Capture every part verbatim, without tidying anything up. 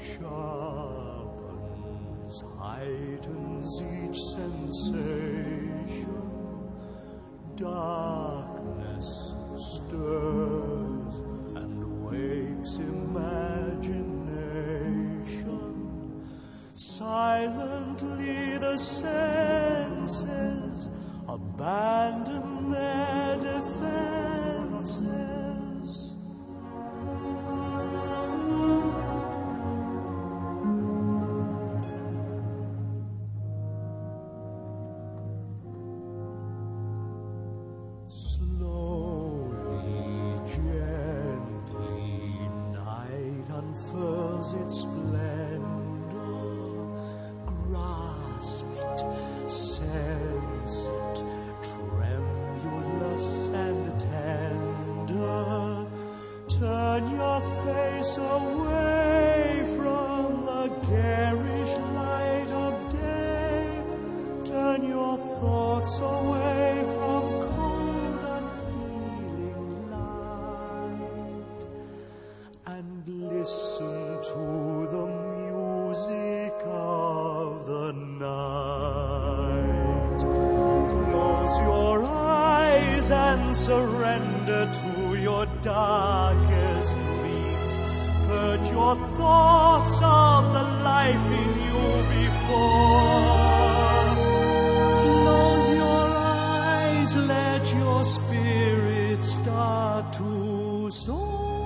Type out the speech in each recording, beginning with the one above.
sharpens, heightens each sensation. Darkness stirs and wakes imagination. Silently the senses abandon their defenses. Slowly, gently, night unfurls its splendor. Grasp it, sense it, tremulous and tender. Turn your face away from the garish light of day. Turn your thoughts away from cold, unfeeling light, and listen to the music of the night. Close your eyes and surrender to your darkest dreams. Purge your thoughts of the life in you before. Close your eyes, let your spirit start to soar.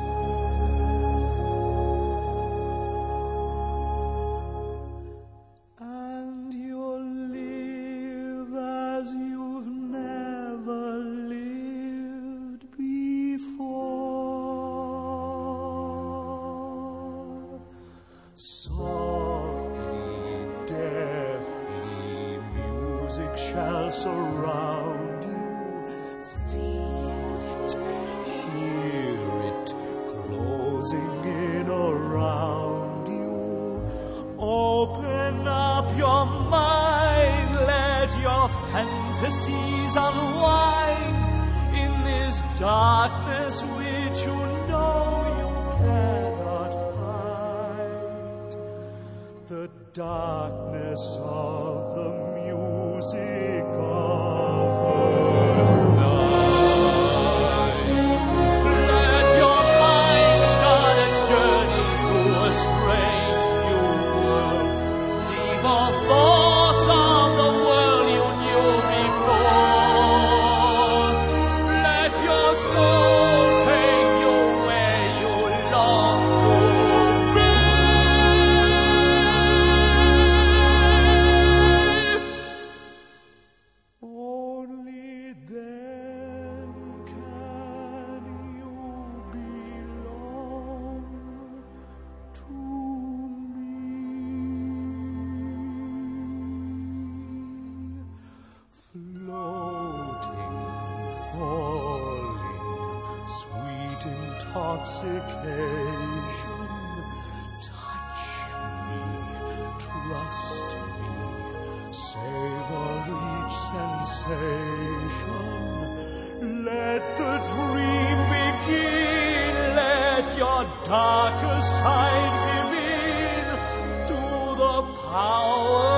And you'll live as you've never lived before. Softly, deftly, music shall surround you. Feel it, hear it, closing in around you. Open up your mind, let your fantasies unwind in this darkness which you know you cannot fight. The darkness of the music of the night. Let your mind start a journey through a strange new world. Leave all thoughts of the world you knew before. Let your soul take you where you long to be. Only then can you belong to me. Floating, falling, sweet intoxication. Touch me, trust me, savor each sensation. Let the dream begin, let your darker side give in to the power